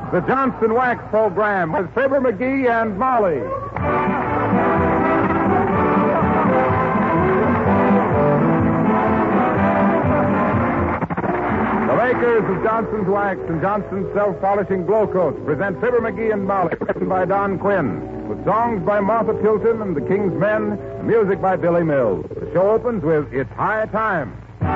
the Johnson Wax Program with Fibber McGee and Molly. The makers of Johnson's Wax and Johnson's Self-Polishing Glow Coats present Fibber McGee and Molly, written by Don Quinn, with songs by Martha Tilton and the King's Men, and music by Billy Mills. The show opens with It's High Time.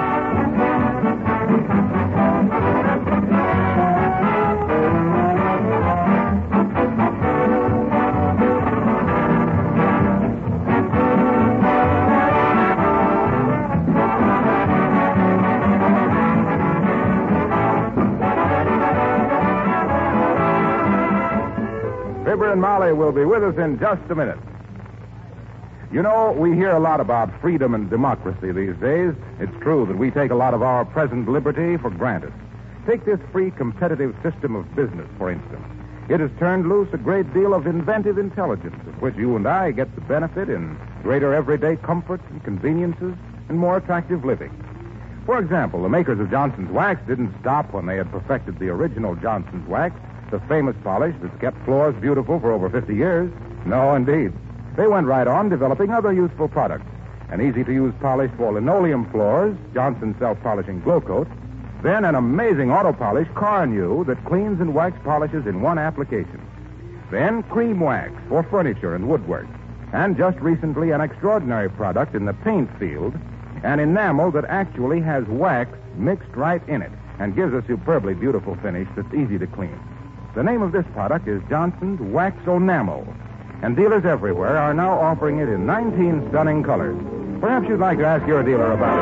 Fibber and Molly will be with us in just a minute. You know, we hear a lot about freedom and democracy these days. It's true that we take a lot of our present liberty for granted. Take this free competitive system of business, for instance. It has turned loose a great deal of inventive intelligence, of which you and I get the benefit in greater everyday comforts and conveniences and more attractive living. For example, the makers of Johnson's Wax didn't stop when they had perfected the original Johnson's Wax, the famous polish that's kept floors beautiful for over 50 years. No, indeed. They went right on developing other useful products. An easy-to-use polish for linoleum floors, Johnson's Self-Polishing Glow Coat. Then an amazing auto polish, Car-New, that cleans and wax polishes in one application. Then cream wax for furniture and woodwork. And just recently, an extraordinary product in the paint field, an enamel that actually has wax mixed right in it and gives a superbly beautiful finish that's easy to clean. The name of this product is Johnson's Wax-O-Namel, and dealers everywhere are now offering it in 19 stunning colors. Perhaps you'd like to ask your dealer about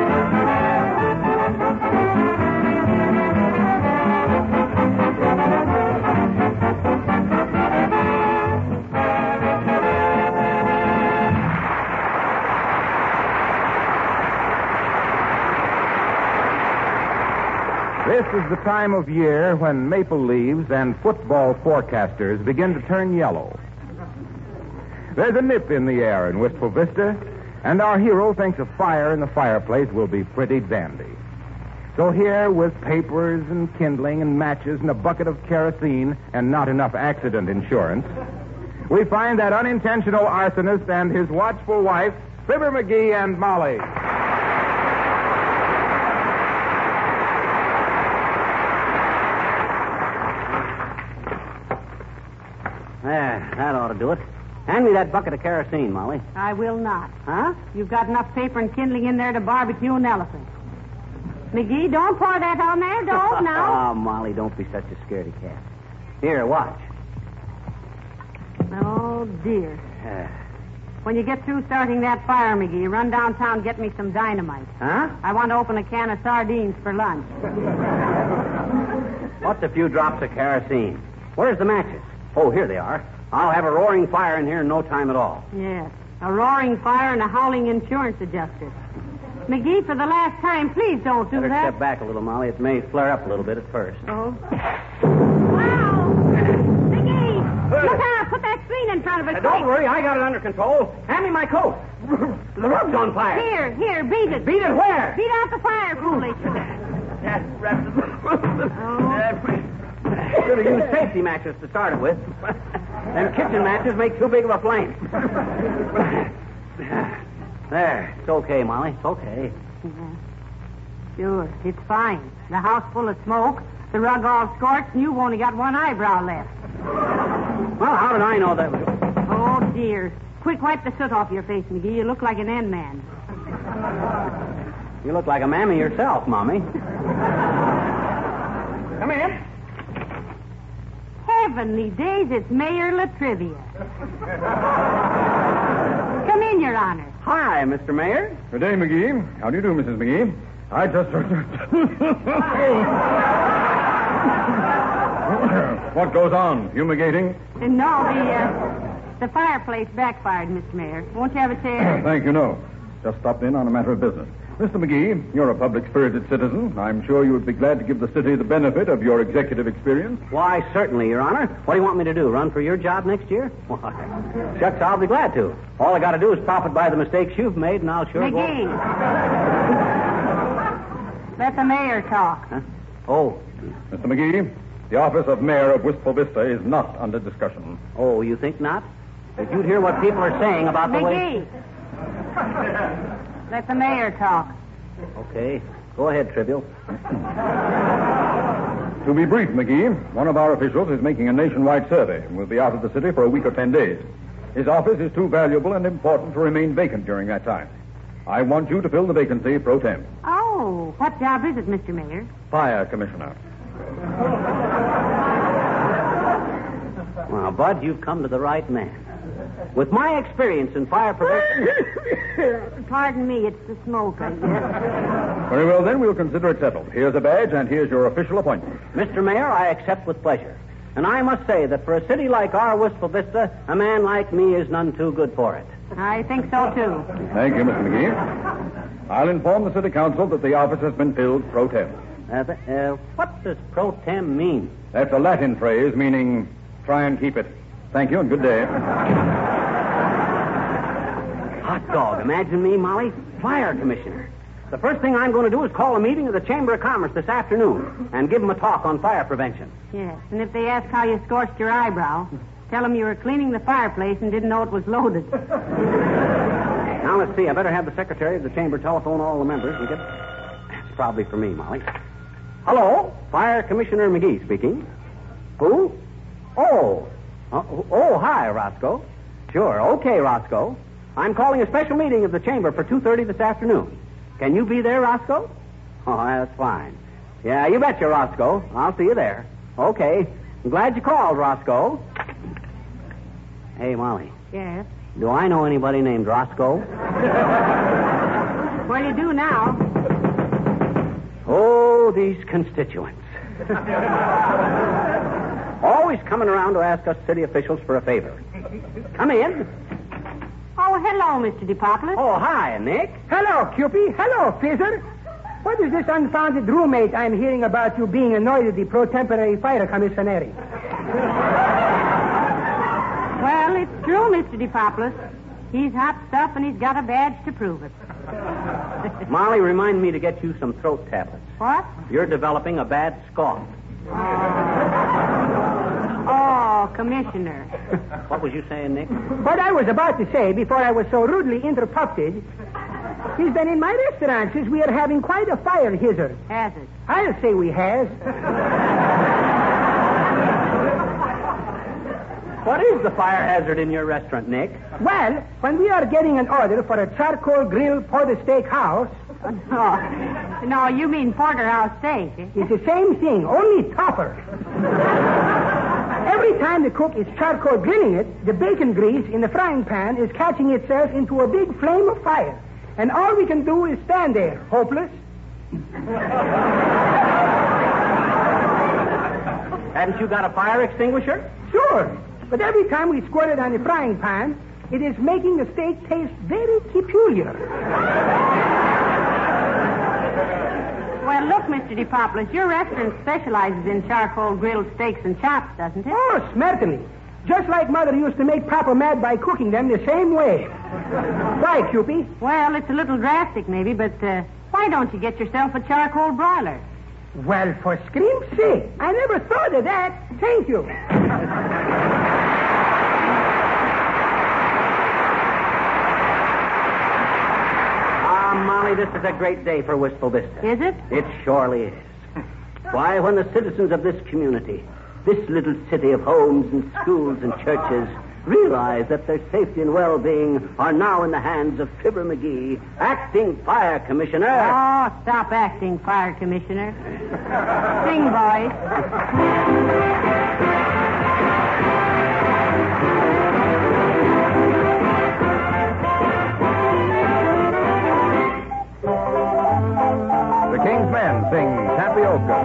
This is the time of year when maple leaves and football forecasters begin to turn yellow. There's a nip in the air in Wistful Vista, and our hero thinks a fire in the fireplace will be pretty dandy. So here, with papers and kindling and matches and a bucket of kerosene and not enough accident insurance, we find that unintentional arsonist and his watchful wife, Fibber McGee and Molly. There, that ought to do it. Hand me that bucket of kerosene, Molly. I will not. Huh? You've got enough paper and kindling in there to barbecue an elephant. McGee, don't pour that on there. Don't now. Oh, Molly, don't be such a scaredy cat. Here, watch. Oh, dear. When you get through starting that fire, McGee, run downtown, get me some dynamite. Huh? I want to open a can of sardines for lunch. What's a few drops of kerosene? Where's the matches? Oh, here they are. I'll have a roaring fire in here in no time at all. Yes, a roaring fire and a howling insurance adjuster. McGee, for the last time, please don't do Better that. step back a little, Molly. It may flare up a little bit at first. Oh. Wow! McGee! Look out! Put that screen in front of us. Don't worry, I got it under control. Hand me my coat. The rug's on fire. Here, beat it. Beat it where? Beat out the fire, foolish. Should have used safety matches to start it with. Them kitchen matches make too big of a flame. There, it's okay, Molly. It's okay. Sure, it's fine. The house full of smoke, the rug all scorched, and you've only got one eyebrow left. Well, how did I know that was... Oh, dear. Quick, wipe the soot off your face, McGee. You look like an N-man. You look like a mammy yourself, Mommy. Come in. Heavenly days, it's Mayor Latrivia. Come in, Your Honor. Hi, Mr. Mayor. Good day, McGee. How do you do, Mrs. McGee? I just... What goes on? Fumigating? No, the fireplace backfired, Mr. Mayor. Won't you have a chair? Thank you, no. Just stopped in on a matter of business. Mr. McGee, you're a public-spirited citizen. I'm sure you would be glad to give the city the benefit of your executive experience. Why, certainly, Your Honor. What do you want me to do, run for your job next year? Why, shucks, I'll be glad to. All I got to do is profit by the mistakes you've made, and I'll sure McGee. Let the mayor talk. Huh? Oh. Mr. McGee, The office of mayor of Wistful Vista is not under discussion. Oh, you think not? If you'd hear what people are saying about the way... McGee, let the mayor talk. Okay. Go ahead, Trivial. To be brief, McGee, one of our officials is making a nationwide survey and will be out of the city for a week or 10 days. His office is too valuable and important to remain vacant during that time. I want you to fill the vacancy pro tem. Oh, what job is it, Mr. Mayor? Fire commissioner. Well, Bud, you've come to the right man. With my experience in fire prevention... Pardon me, it's the smoke, I guess. Very well, then, we'll consider it settled. Here's a badge, and here's your official appointment. Mr. Mayor, I accept with pleasure. And I must say that for a city like our Wistful Vista, a man like me is none too good for it. I think so, too. Thank you, Mr. McGee. I'll inform the city council that the office has been filled pro tem. What does pro tem mean? That's a Latin phrase meaning try and keep it. Thank you and good day. Hot dog. Imagine me, Molly, fire commissioner. The first thing I'm going to do is call a meeting of the Chamber of Commerce this afternoon and give them a talk on fire prevention. Yes, and if they ask how you scorched your eyebrow, tell them you were cleaning the fireplace and didn't know it was loaded. Now, let's see. I better have the secretary of the chamber telephone all the members and get... That's probably for me, Molly. Hello, Fire Commissioner McGee speaking. Who? Oh, hi, Roscoe. Sure, okay, Roscoe. I'm calling a special meeting of the chamber for 2:30 this afternoon. Can you be there, Roscoe? Oh, that's fine. Yeah, you betcha, Roscoe. I'll see you there. Okay. I'm glad you called, Roscoe. Hey, Molly. Yes? Do I know anybody named Roscoe? Well, you do now. Oh, these constituents. Always coming around to ask us city officials for a favor. Come in. Oh, hello, Mr. DePopoulos. Oh, hi, Nick. Hello, Cupie. Hello, Fizzer. What is this unfounded roommate I'm hearing about you being annoyed at the pro-temporary fire commissary? Well, it's true, Mr. DePopoulos. He's hot stuff, and he's got a badge to prove it. Molly, remind me to get you some throat tablets. What? You're developing a bad cough. Oh, Commissioner. What was you saying, Nick? What I was about to say before I was so rudely interrupted is that in my restaurant, since we are having quite a fire hazard. Has it? I'll say we has. What is the fire hazard in your restaurant, Nick? Well, when we are getting an order for a charcoal grill portersteak house... No, you mean porterhouse steak. It's the same thing, only tougher. Every time the cook is charcoal grilling it, the bacon grease in the frying pan is catching itself into a big flame of fire. And all we can do is stand there, hopeless. Haven't you got a fire extinguisher? Sure. But every time we squirt it on the frying pan, it is making the steak taste very peculiar. Well, look, Mr. DePopoulos, your restaurant specializes in charcoal grilled steaks and chops, doesn't it? Oh, certainly. Just like Mother used to make Papa mad by cooking them the same way. Why, Cupie? Well, it's a little drastic, maybe, but why don't you get yourself a charcoal broiler? Well, for scream's sake, I never thought of that. Thank you. Molly, this is a great day for Wistful Vista. Is it? It surely is. Why, when the citizens of this community, this little city of homes and schools and churches, realize that their safety and well-being are now in the hands of Fibber McGee, acting fire commissioner. Oh, stop acting, fire commissioner. Sing, boys. The King's Men sing Tapioca.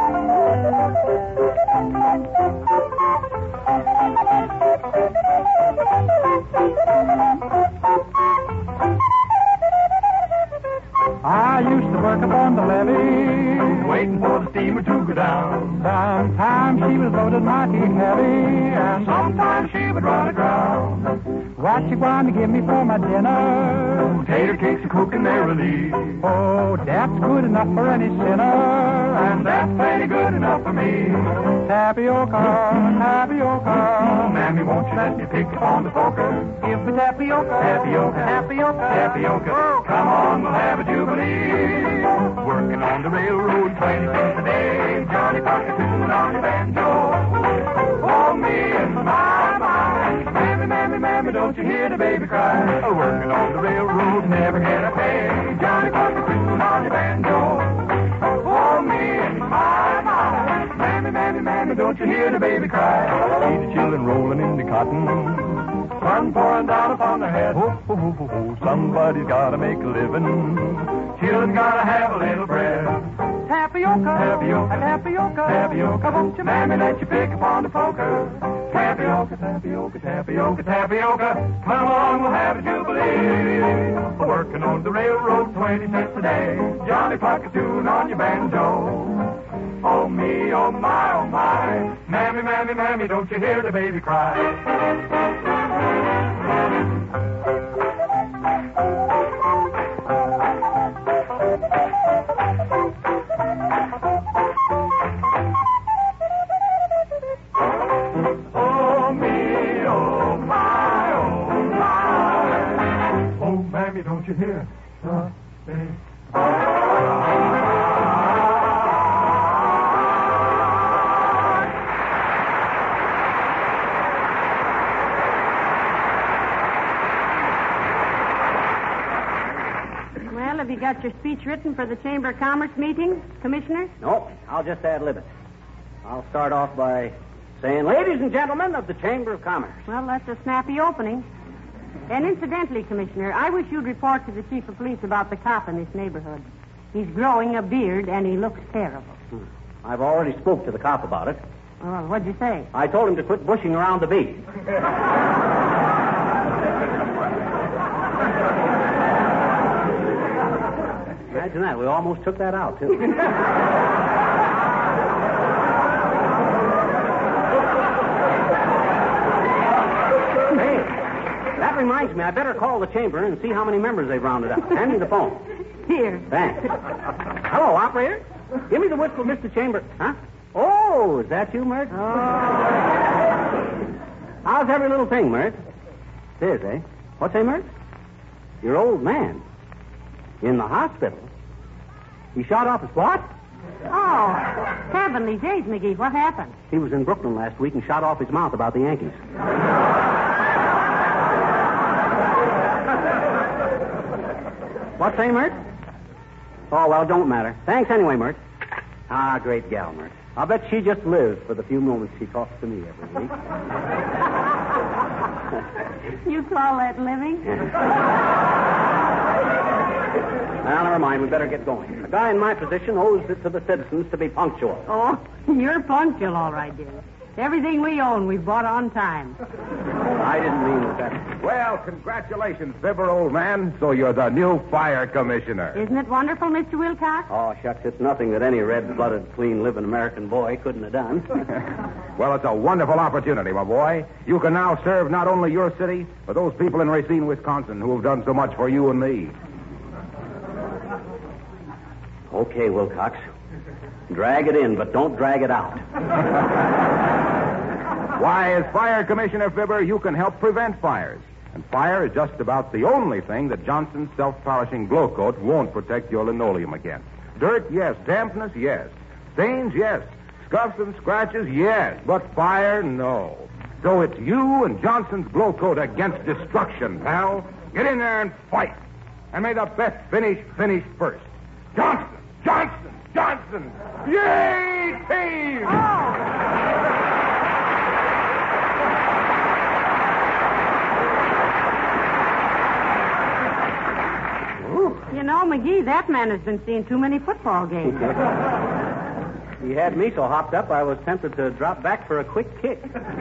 I used to work upon the levee, waiting for the steamer to go down. Sometimes she was loaded mighty heavy, and sometimes she would run aground. What you going to give me for my dinner? Tater cakes are cooking merrily. Oh, that's good enough for any sinner, And that's plenty good enough for me. tapioca, tapioca. Mammy, won't you let me pick upon the poker? Give me tapioca, Tapioca, tapioca, tapioca. Oh. Come on, we'll have a jubilee. Working on the railroad 20 cents a day. Johnny Pocket tune on your banjo. Oh, me and my. Mammy, mammy, mammy, don't you hear the baby cry? Working on the railroad, never can I pay. Johnny Pocket tune on your banjo. Oh, me and my. Mammy, mammy, mammy, don't you hear the baby cry? See the children rolling in the cotton. Sun pouring down upon their head. Ho, ho, ho, ho, ho. Somebody's gotta make a living. Children gotta have a little bread. Tapioca, Tapioca, tapioca, tapioca. Won't you Mammy, let you pick upon the poker. Tapioca, tapioca, tapioca, tapioca. Come on, we'll have a jubilee. Working on the railroad 20 cents a day. Johnny Pocket tune on your banjo. Oh, me, oh, my, oh, my. Mammy, mammy, mammy, don't you hear the baby cry? Oh, me, oh, my, oh, my. Oh, mammy, don't you hear the baby Well, have you got your speech written for the Chamber of Commerce meeting, Commissioner? No, I'll just ad-lib it. I'll start off by saying, ladies and gentlemen of the Chamber of Commerce. Well, that's a snappy opening. And incidentally, Commissioner, I wish you'd report to the Chief of Police about the cop in this neighborhood. He's growing a beard, and he looks terrible. I've already spoke to the cop about it. Oh, what'd you say? I told him to quit bushing around the beat. Imagine that. We almost took that out, too. Hey, that reminds me. I better call the chamber and see how many members they've rounded up. Hand me the phone. Here. Thanks. Hello, operator. Give me the whistle, Mr. Chamber. Huh? Oh, is that you, Mert? How's every little thing, Mert? It is, eh? What's that, Mert? Your old man. In the hospital. He shot off his what? Oh, heavenly days, McGee. What happened? He was in Brooklyn last week and shot off his mouth about the Yankees. What's that, Mert? Oh, well, don't matter. Thanks anyway, Mert. Ah, great gal, Mert. I'll bet she just lives for the few moments she talks to me every week. You call that living? Now, never mind. We better get going. A guy in my position owes it to the citizens to be punctual. Oh, you're punctual, all right, dear. Everything we own, we bought on time. I didn't mean that. Well, congratulations, Fibber, old man. So you're the new fire commissioner. Isn't it wonderful, Mr. Wilcox? Oh, shucks, it's nothing that any red-blooded, clean-living American boy couldn't have done. Well, it's a wonderful opportunity, my boy. You can now serve not only your city, but those people in Racine, Wisconsin, who have done so much for you and me. Okay, Wilcox. Drag it in, but don't drag it out. Why, as fire commissioner, Fibber, you can help prevent fires. And fire is just about the only thing that Johnson's self-polishing glow coat won't protect your linoleum against. Dirt, yes. Dampness, yes. Stains, yes. Scuffs and scratches, yes. But fire, no. So it's you and Johnson's glow coat against destruction, pal. Get in there and fight. And may the best finish first. Johnson! Johnson! Johnson! Yay, team! You know, McGee, that man has been seeing too many football games. He had me so hopped up, I was tempted to drop back for a quick kick.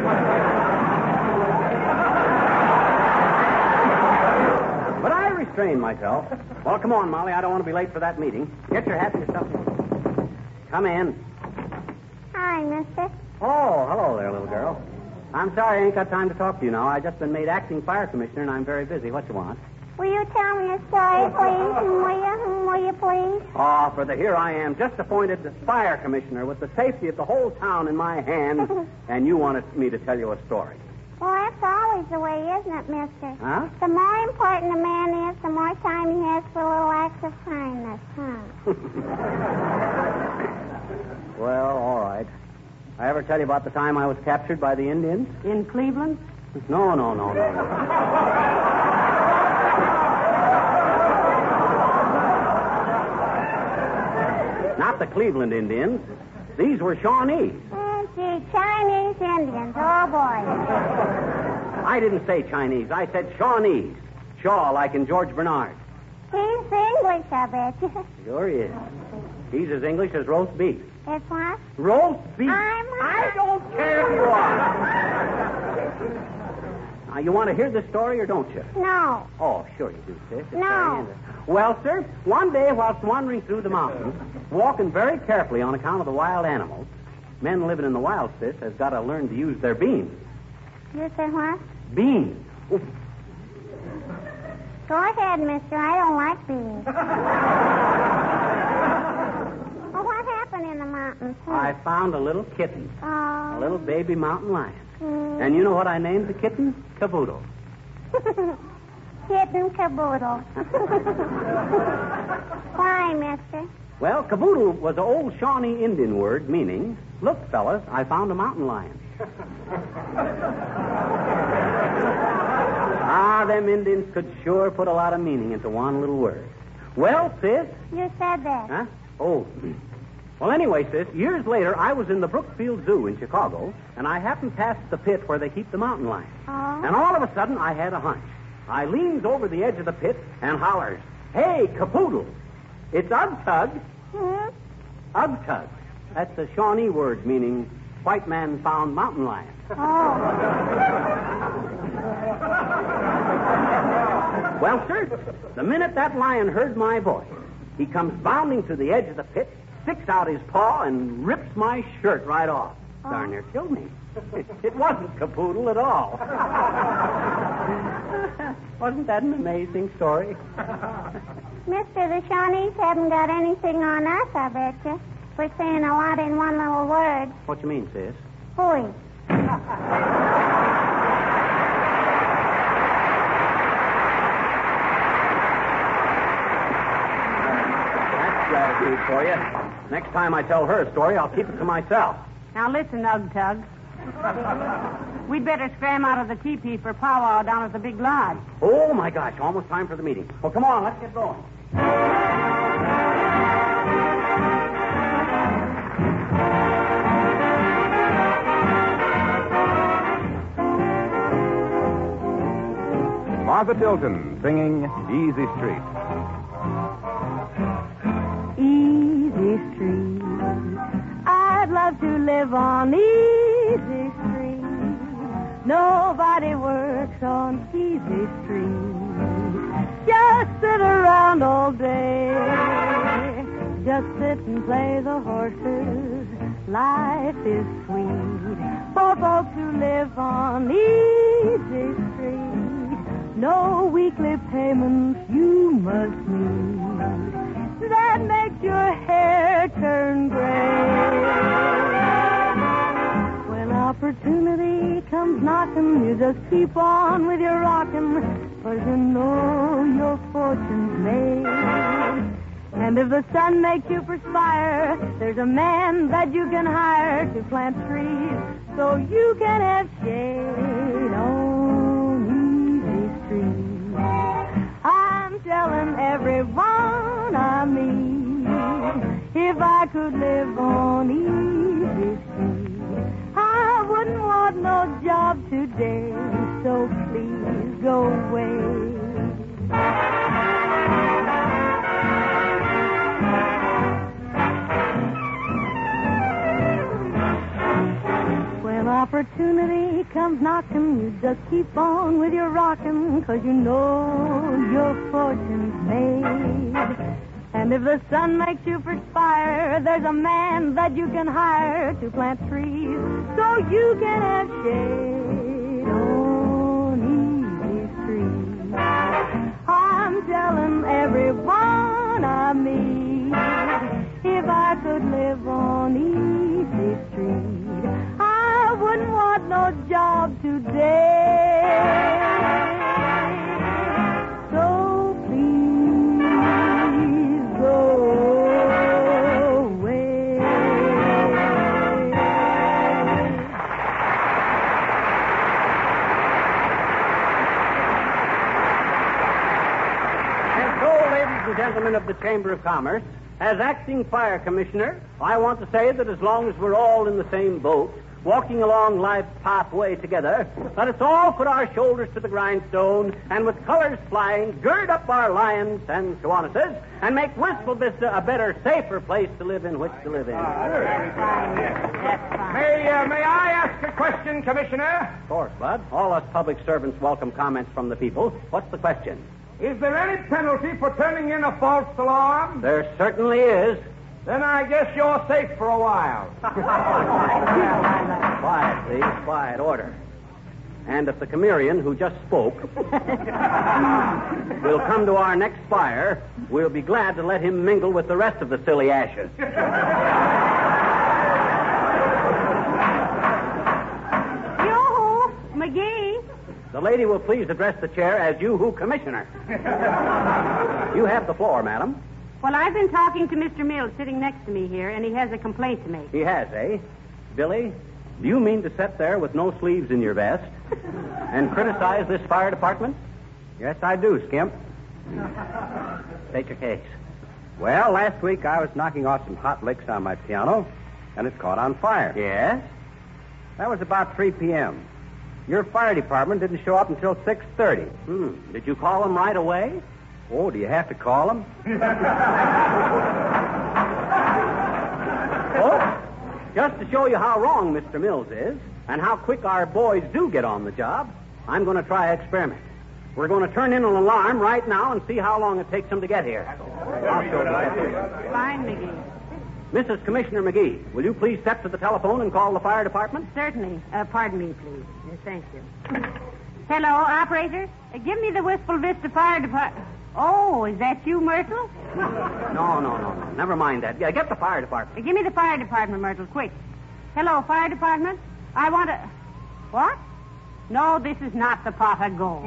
But I restrained myself. Well, come on, Molly. I don't want to be late for that meeting. Get your hat and your stuff. Come in. Hi, mister. Oh, hello there, little girl. I'm sorry I ain't got time to talk to you now. I just been made acting fire commissioner, and I'm very busy. What you want? Will you tell me a story, please? Will you please? Oh, for the here I am, just appointed fire commissioner with the safety of the whole town in my hands, and you wanted me to tell you a story. Well, that's always the way, isn't it, mister? Huh? The more important a man is, the more time he has for little acts of kindness, huh? Well, all right. I ever tell you about the time I was captured by the Indians? In Cleveland? No. Not the Cleveland Indians. These were Shawnees. Oh, gee, Chinese Indians. Oh, boy. I didn't say Chinese. I said Shawnees. Shaw, like in George Bernard. He's English, I bet you. Sure he is. He's as English as roast beef. It's what? Roast beef. I don't care if you are. Now, you want to hear this story or don't you? No. Oh, sure you do, sis. It's No. very interesting. Well, sir, one day whilst wandering through the mountains, walking very carefully on account of the wild animals, men living in the wild, sis, has got to learn to use their beans. You said what? Beans. Oof. Go ahead, mister. I don't like beans. Well, what happened in the mountains? I found a little kitten, Oh. a little baby mountain lion. And you know what I named the kitten? Caboodle. Kitten caboodle. Why, mister? Well, caboodle was an old Shawnee Indian word meaning, look, fellas, I found a mountain lion. Them Indians could sure put a lot of meaning into one little word. Well, sis. You said that. Huh? Oh. Well, anyway, sis, years later, I was in the Brookfield Zoo in Chicago, and I happened past the pit where they keep the mountain lions. Oh. And all of a sudden, I had a hunch. I leans over the edge of the pit and hollers, "Hey, capoodle, it's Ugtug." Ugtug. That's a Shawnee word meaning white man found mountain lion. Oh. Well, sir, the minute that lion heard my voice, he comes bounding to the edge of the pit, sticks out his paw, and rips my shirt right off. Darn near killed me. It wasn't capoodle at all. Wasn't that an amazing story? Mister, the Shawnees haven't got anything on us, I bet you. We're saying a lot in one little word. What you mean, sis? Hooey. Gratitude for you. Next time I tell her a story, I'll keep it to myself. Now listen, Ugtug. We'd better scram out of the teepee for powwow down at the big lodge. Oh, my gosh, almost time for the meeting. Well, come on, let's get going. Martha Tilton singing Easy Street. Easy Street. I'd love to live on Easy Street. Nobody works on Easy Street. Just sit around all day. Just sit and play the horses. Life is sweet for folks who live on Easy Street. No weekly payments you must meet. That makes your hair turn gray. When opportunity comes knocking, you just keep on with your rocking, 'cause you know your fortune's made. And if the sun makes you perspire, there's a man that you can hire to plant trees so you can have shade on Easy Street. I'm telling everyone I meet, if I could live on Easy Street, I wouldn't want no job today, so please go away. When opportunity comes knocking, you just keep on with your rocking, 'cause you know your fortune's made. And if the sun makes you perspire, there's a man that you can hire to plant trees so you can have shade on easy street. I'm telling everyone I meet, if I could live on easy street, I wouldn't want no job today. So please go away. And so, ladies and gentlemen of the Chamber of Commerce, as acting fire commissioner, I want to say that as long as we're all in the same boat, walking along life's pathway together, let us all put our shoulders to the grindstone and with colors flying, gird up our lions and Kiwanis and make Wistful Vista a better, safer place to live in which to live in. May I ask a question, Commissioner? Of course, Bud. All us public servants welcome comments from the people. What's the question? Is there any penalty for turning in a false alarm? There certainly is. Then I guess you're safe for a while. Quiet, please. Quiet. Order. And if the Cimmerian who just spoke will come to our next fire, we'll be glad to let him mingle with the rest of the silly ashes. Yoo-hoo, McGee. The lady will please address the chair as you-hoo commissioner. You have the floor, madam. Well, I've been talking to Mr. Mills sitting next to me here, and he has a complaint to make. He has, eh? Billy, do you mean to sit there with no sleeves in your vest and criticize this fire department? Yes, I do, Skimp. State your case. Well, last week I was knocking off some hot licks on my piano, and it caught on fire. Yes? That was about 3 p.m. Your fire department didn't show up until 6:30. Did you call them right away? Oh, do you have to call them? Oh, just to show you how wrong Mr. Mills is and how quick our boys do get on the job, I'm going to try an experiment. We're going to turn in an alarm right now and see how long it takes them to get here. Fine, McGee. Mrs. Commissioner McGee, will you please step to the telephone and call the fire department? Certainly. Pardon me, please. Thank you. Hello, operator. Give me the Wistful Vista Fire Department. Oh, is that you, Myrtle? No. Never mind that. Yeah, get the fire department. Give me the fire department, Myrtle, quick. Hello, fire department. I want to... What? No, this is not the pot of gold.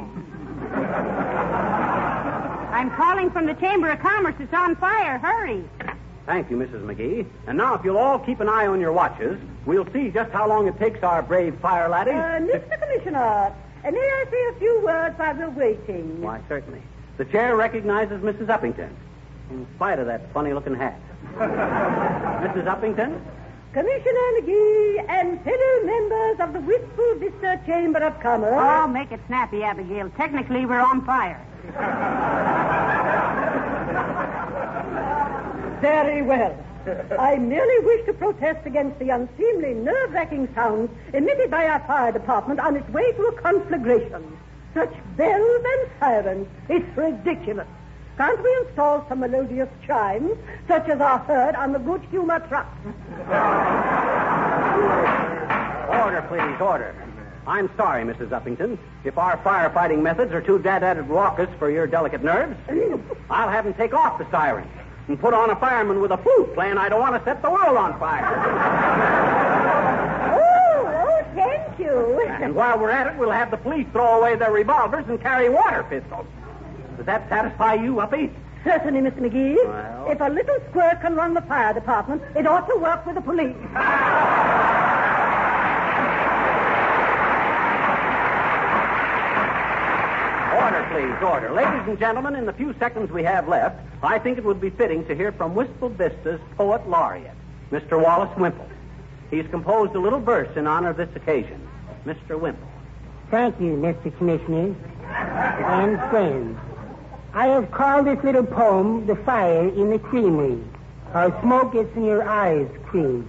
I'm calling from the Chamber of Commerce. It's on fire. Hurry. Thank you, Mrs. McGee. And now, if you'll all keep an eye on your watches, we'll see just how long it takes our brave fire laddies... Mr. Commissioner, may I say a few words while we're waiting? Why, certainly. The chair recognizes Mrs. Uppington, in spite of that funny-looking hat. Mrs. Uppington? Commissioner McGee and fellow members of the Wistful Vista Chamber of Commerce. Oh, make it snappy, Abigail. Technically, we're on fire. Very well. I merely wish to protest against the unseemly, nerve-wracking sounds emitted by our fire department on its way to a conflagration. Such bells and sirens. It's ridiculous. Can't we install some melodious chimes, such as are heard on the Good Humor truck? Order, please, order. I'm sorry, Mrs. Uppington. If our firefighting methods are too dad-added raucous for your delicate nerves, I'll have them take off the sirens and put on a fireman with a flute playing I Don't Want to Set the World on Fire. Oh, thank you. And while we're at it, we'll have the police throw away their revolvers and carry water pistols. Does that satisfy you, Uppy? Certainly, Mr. McGee. Well... If a little squirt can run the fire department, it ought to work with the police. Order, please, order. Ladies and gentlemen, in the few seconds we have left, I think it would be fitting to hear from Wistful Vista's poet laureate, Mr. Wallace Wimple. He's composed a little verse in honor of this occasion. Mr. Wimple. Thank you, Mr. Commissioner and friends. I have called this little poem The Fire in the Creamery. Our smoke gets in your eyes, cream.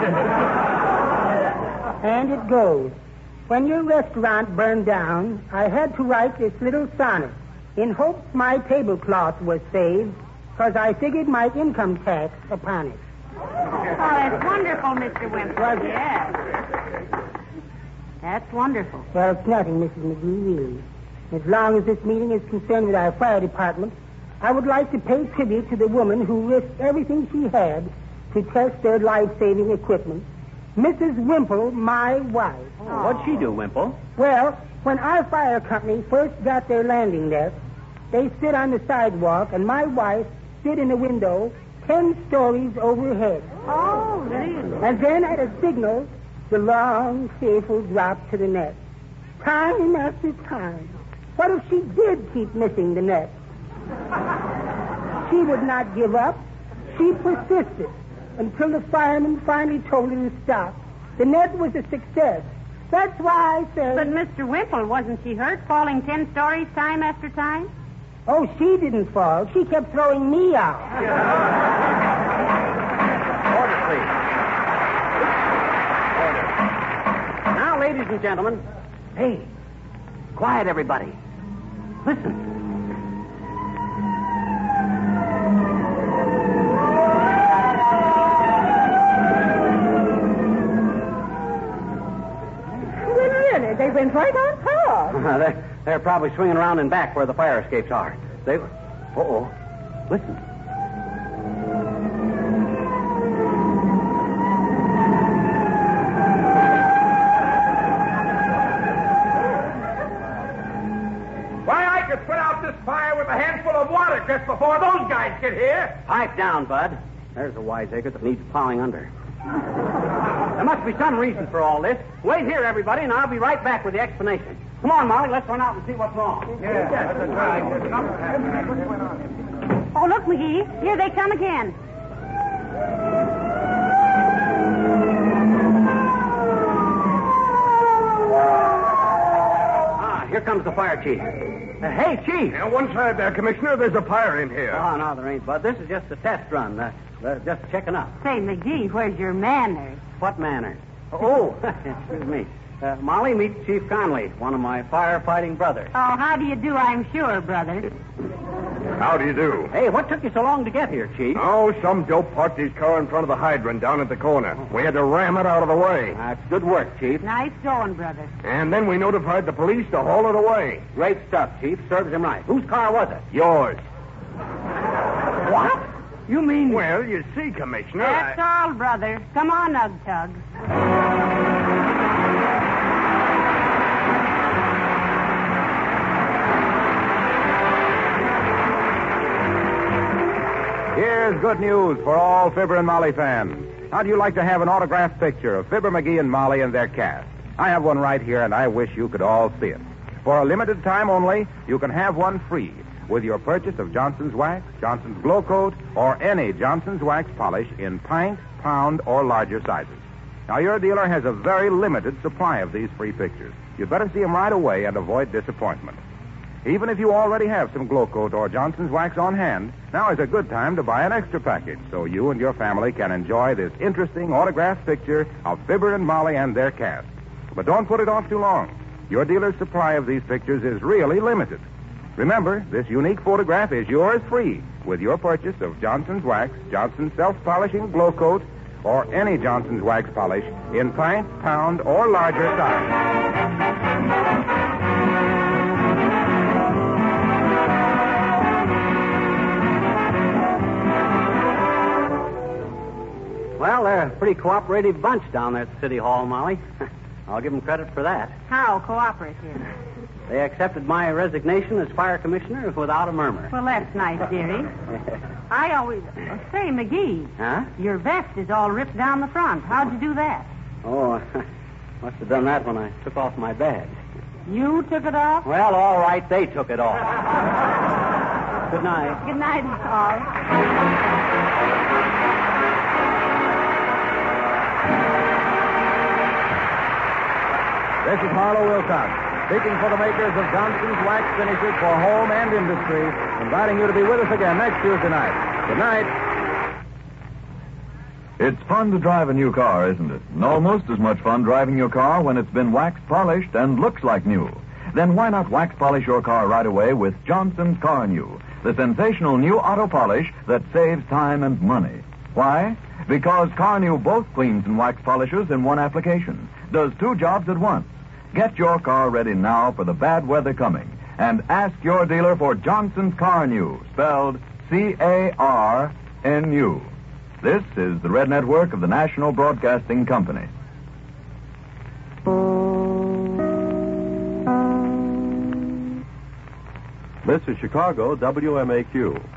And it goes. When your restaurant burned down, I had to write this little sonnet in hopes my tablecloth was saved because I figured my income tax upon it. Oh, that's wonderful, Mr. Wimple. Was it? Yes. That's wonderful. Well, it's nothing, Mrs. McGee, really. As long as this meeting is concerned with our fire department, I would like to pay tribute to the woman who risked everything she had to test their life-saving equipment, Mrs. Wimple, my wife. Oh, what'd she do, Wimple? Well, when our fire company first got their landing desk, they stood on the sidewalk, and my wife stood in the window 10 stories overhead. Oh, really? And then at a signal, the long, fearful drop to the net. Time after time. What if she did keep missing the net? She would not give up. She persisted until the firemen finally told her to stop. The net was a success. That's why I said... But, Mr. Wimple, wasn't she hurt falling 10 stories time after time? Oh, she didn't fall. She kept throwing me out. Order, please. Order. Now, ladies and gentlemen, hey, quiet, everybody. Listen. They went right on top. They're probably swinging around and back where the fire escapes are. Uh-oh. Listen. Why, I could put out this fire with a handful of water just before those guys get here. Pipe down, Bud. There's a wiseacre that needs plowing under. There must be some reason for all this. Wait here, everybody, and I'll be right back with the explanation. Come on, Molly, let's run out and see what's wrong. Oh, look, McGee. Here they come again. Here comes the fire chief. Hey, Chief. Now, one side there, Commissioner. There's a fire in here. Oh, no, there ain't, Bud. This is just a test run. Just checking up. Say, McGee, where's your manners? What manners? Oh, excuse me. Molly, meet Chief Conley, one of my firefighting brothers. Oh, how do you do, I'm sure, brother. How do you do? Hey, what took you so long to get here, Chief? Oh, some dope parked his car in front of the hydrant down at the corner. We had to ram it out of the way. That's good work, Chief. Nice going, brother. And then we notified the police to haul it away. Great stuff, Chief. Serves him right. Whose car was it? Yours. What? You mean... Well, you see, Commissioner... That's all, brother. Come on, Ug Tug. Here's good news for all Fibber and Molly fans. How'd you like to have an autographed picture of Fibber, McGee, and Molly and their cast? I have one right here, and I wish you could all see it. For a limited time only, you can have one free with your purchase of Johnson's Wax, Johnson's Glow Coat, or any Johnson's Wax polish in pint, pound, or larger sizes. Now, your dealer has a very limited supply of these free pictures. You'd better see them right away and avoid disappointment. Even if you already have some Glow Coat or Johnson's Wax on hand, now is a good time to buy an extra package so you and your family can enjoy this interesting autographed picture of Fibber and Molly and their cast. But don't put it off too long. Your dealer's supply of these pictures is really limited. Remember, this unique photograph is yours free with your purchase of Johnson's Wax, Johnson's Self-Polishing Glow Coat, or any Johnson's Wax polish in pint, pound, or larger size. Well, they're a pretty cooperative bunch down there at the City Hall, Molly. I'll give them credit for that. How cooperative? They accepted my resignation as fire commissioner without a murmur. Well, that's nice, dearie. I always... Say, McGee. Huh? Your vest is all ripped down the front. How'd you do that? Oh, must have done that when I took off my badge. You took it off? Well, all right, they took it off. Good night. Good night, all. This is Harlow Wilcox, speaking for the makers of Johnson's Wax Finishes for Home and Industry, inviting you to be with us again next Tuesday night. Good night. It's fun to drive a new car, isn't it? And almost as much fun driving your car when it's been wax polished and looks like new. Then why not wax polish your car right away with Johnson's Car New? the sensational new auto polish that saves time and money. Why? Because Carnew both cleans and wax polishes in one application. Does two jobs at once. Get your car ready now for the bad weather coming. And ask your dealer for Johnson's Carnew, spelled C-A-R-N-U. This is the Red Network of the National Broadcasting Company. This is Chicago WMAQ.